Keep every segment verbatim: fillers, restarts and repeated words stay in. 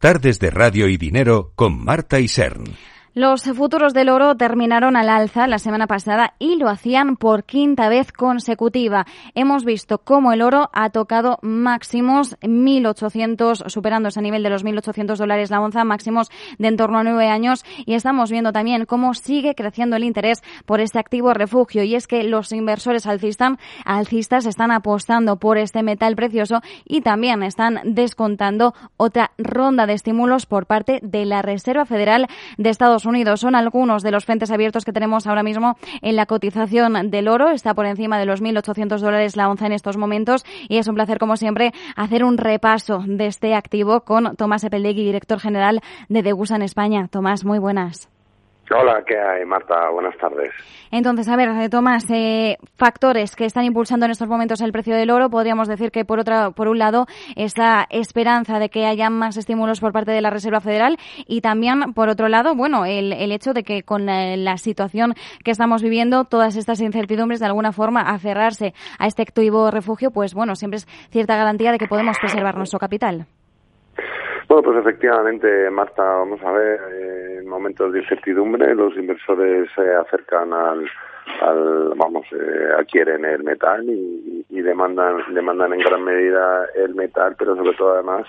Tardes de Radio y Dinero con Marta Isern. Los futuros del oro terminaron al alza la semana pasada y lo hacían por quinta vez consecutiva. Hemos visto cómo el oro ha tocado máximos mil ochocientos, superando ese nivel de los mil ochocientos dólares la onza, máximos de en torno a nueve años, y estamos viendo también cómo sigue creciendo el interés por este activo refugio, y es que los inversores alcistas, alcistas están apostando por este metal precioso y también están descontando otra ronda de estímulos por parte de la Reserva Federal de Estados Unidos. Son algunos de los frentes abiertos que tenemos ahora mismo en la cotización del oro. Está por encima de los mil ochocientos dólares la onza en estos momentos, y es un placer, como siempre, hacer un repaso de este activo con Tomás Epeldegui, director general de Degusa en España. Tomás, muy buenas. Hola, ¿qué hay, Marta? Buenas tardes. Entonces, a ver, Tomás, eh, factores que están impulsando en estos momentos el precio del oro. Podríamos decir que, por otra, por un lado, esa esperanza de que haya más estímulos por parte de la Reserva Federal, y también, por otro lado, bueno, el, el hecho de que con la, la situación que estamos viviendo, todas estas incertidumbres, de alguna forma, aferrarse a este activo refugio, pues bueno, siempre es cierta garantía de que podemos preservar nuestro capital. Bueno, pues efectivamente, Marta, vamos a ver, eh, en momentos de incertidumbre los inversores se acercan al, al vamos, eh, adquieren el metal y, y demandan demandan en gran medida el metal, pero sobre todo además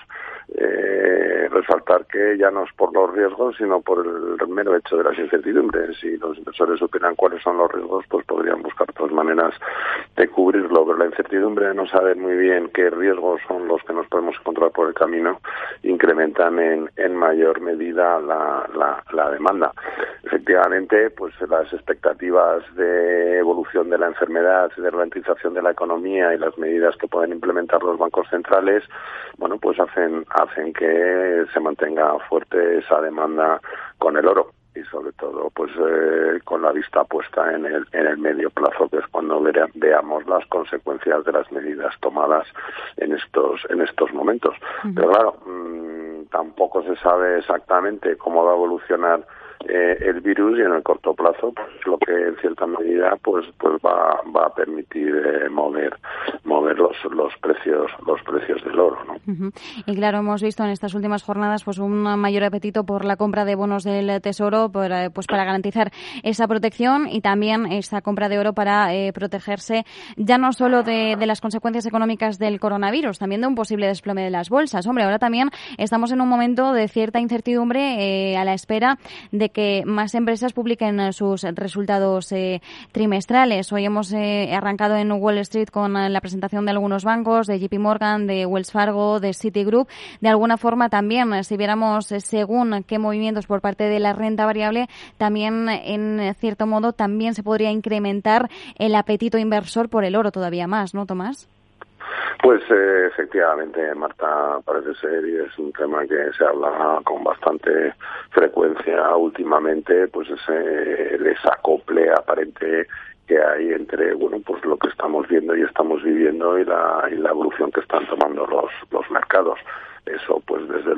eh, resaltar que ya no es por los riesgos, sino por el mero hecho de las incertidumbres. Si los inversores supieran cuáles son los riesgos, pues podrían buscar otras maneras de cubrirlo, pero la incertidumbre de no saber muy bien qué riesgos son los que nos podemos encontrar por el camino incrementan en, en mayor medida la, la, la demanda. Efectivamente, pues las expectativas de evolución de la enfermedad, de ralentización de la economía y las medidas que pueden implementar los bancos centrales, bueno, pues hacen hacen que se mantenga fuerte esa demanda con el oro, y sobre todo pues eh, con la vista puesta en el en el medio plazo, que es cuando vere, veamos las consecuencias de las medidas tomadas en estos en estos momentos. Uh-huh. Pero claro, mmm, tampoco se sabe exactamente cómo va a evolucionar eh, el virus, y en el corto plazo pues lo que en cierta medida pues pues va va a permitir eh, mover mover los los precios los precios del oro, ¿no? Uh-huh. Y claro, hemos visto en estas últimas jornadas pues un mayor apetito por la compra de bonos del Tesoro, para, pues para garantizar esa protección, y también esa compra de oro para eh, protegerse ya no solo de, de las consecuencias económicas del coronavirus, también de un posible desplome de las bolsas. Hombre, ahora también estamos en un momento de cierta incertidumbre eh, a la espera de que más empresas publiquen sus resultados eh, trimestrales. Hoy hemos eh, arrancado en Wall Street con la presentación de algunos bancos, de J P Morgan, de Wells Fargo, de Citigroup. De alguna forma también, si viéramos eh, según qué movimientos por parte de la renta variable, también en cierto modo también se podría incrementar el apetito inversor por el oro todavía más, ¿no, Tomás? Pues eh, efectivamente, Marta, parece ser, y es un tema que se habla con bastante frecuencia últimamente, pues ese desacople aparente que hay entre, bueno, pues lo que estamos viendo y estamos viviendo y la, y la evolución que están tomando los, los mercados. Eso, pues desde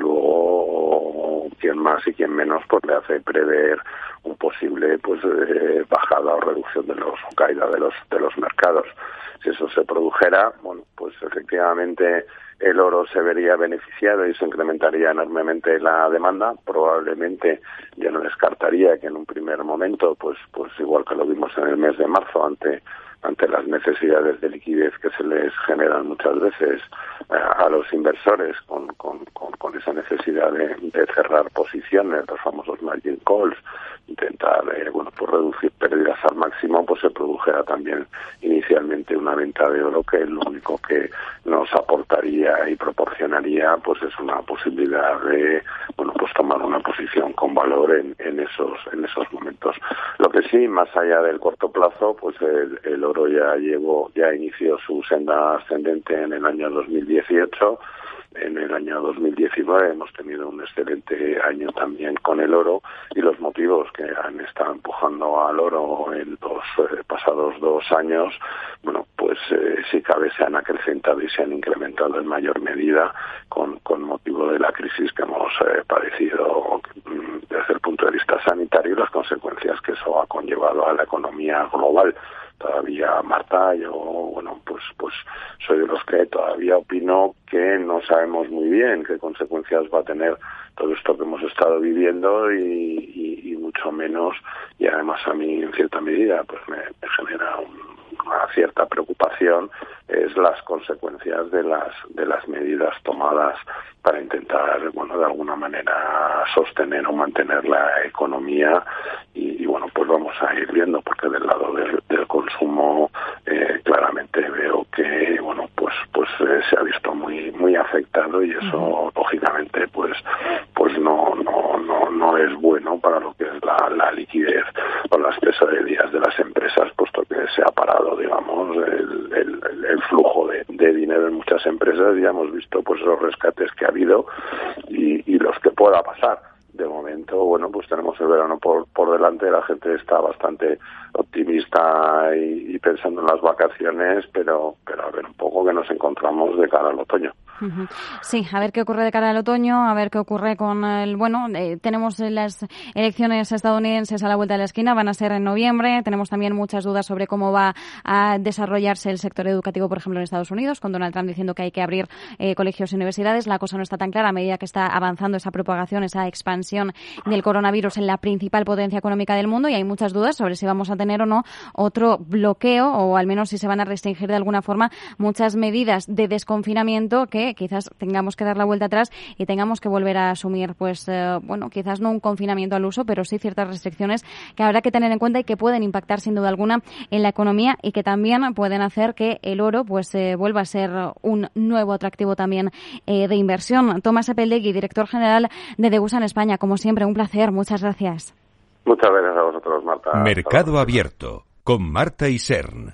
luego, quien más y quien menos, pues le hace prever un posible, pues eh, bajada o reducción de los, o caída de los, de los mercados. Si eso se produjera, bueno, pues efectivamente el oro se vería beneficiado y se incrementaría enormemente la demanda. Probablemente yo no descartaría que en un primer momento, pues, pues igual que lo vimos en el mes de marzo, ante ante las necesidades de liquidez que se les generan muchas veces eh, a los inversores con, con, con, con esa necesidad de, de cerrar posiciones, los famosos margin calls, intentar eh, bueno pues reducir pérdidas al máximo, pues se produjera también inicialmente una venta de oro, que lo único que nos aportaría y proporcionaría pues es una posibilidad de bueno pues tomar una posición con valor en, en esos en esos momentos. Lo que sí, más allá del corto plazo, pues el, el oro ya llevó, ya inició su senda ascendente en el año dos mil dieciocho. En el año dos mil diecinueve hemos tenido un excelente año también con el oro, y los motivos que han estado empujando al oro en los eh, pasados dos años, bueno, pues eh, si cabe se han acrecentado y se han incrementado en mayor medida con, con motivo de la crisis que hemos eh, padecido desde el punto de vista sanitario y las consecuencias que eso ha conllevado a la economía global. Todavía, Marta, yo, bueno, pues pues soy de los que todavía opino que no sabemos muy bien qué consecuencias va a tener todo esto que hemos estado viviendo y, y, y mucho menos, y además a mí en cierta medida pues me, me genera un, una cierta preocupación, es las consecuencias de las de las medidas tomadas para intentar, bueno, de alguna manera sostener o mantener la economía y, y bueno, pues vamos a ir viendo, porque del lado del, del consumo eh, claramente veo que, bueno, pues pues eh, se ha visto muy muy afectado y eso uh-huh. lógicamente pues pues no no no no es bueno para lo que es la, la liquidez o las tesorerías de las empresas, puesto que se ha parado, digamos, el, el, el flujo de, de dinero en muchas empresas. Ya hemos visto pues los rescates que ha habido y, y los que pueda pasar. De momento, bueno, pues tenemos el verano por, por delante, la gente está bastante optimista y, y pensando en las vacaciones, pero, pero a ver un poco que nos encontramos de cara al otoño. Uh-huh. Sí, a ver qué ocurre de cara al otoño, a ver qué ocurre con el... Bueno, eh, tenemos las elecciones estadounidenses a la vuelta de la esquina, van a ser en noviembre. Tenemos también muchas dudas sobre cómo va a desarrollarse el sector educativo, por ejemplo, en Estados Unidos, con Donald Trump diciendo que hay que abrir eh, colegios y universidades. La cosa no está tan clara a medida que está avanzando esa propagación, esa expansión del coronavirus en la principal potencia económica del mundo, y hay muchas dudas sobre si vamos a tener o no otro bloqueo, o al menos si se van a restringir de alguna forma muchas medidas de desconfinamiento que quizás tengamos que dar la vuelta atrás y tengamos que volver a asumir, pues, eh, bueno, quizás no un confinamiento al uso, pero sí ciertas restricciones que habrá que tener en cuenta y que pueden impactar sin duda alguna en la economía y que también pueden hacer que el oro, pues, eh, vuelva a ser un nuevo atractivo también eh, de inversión. Tomás Apeldegui, director general de Degusa en España, como siempre, un placer. Muchas gracias. Muchas gracias a vosotros, Marta. Mercado Abierto con Marta Isern.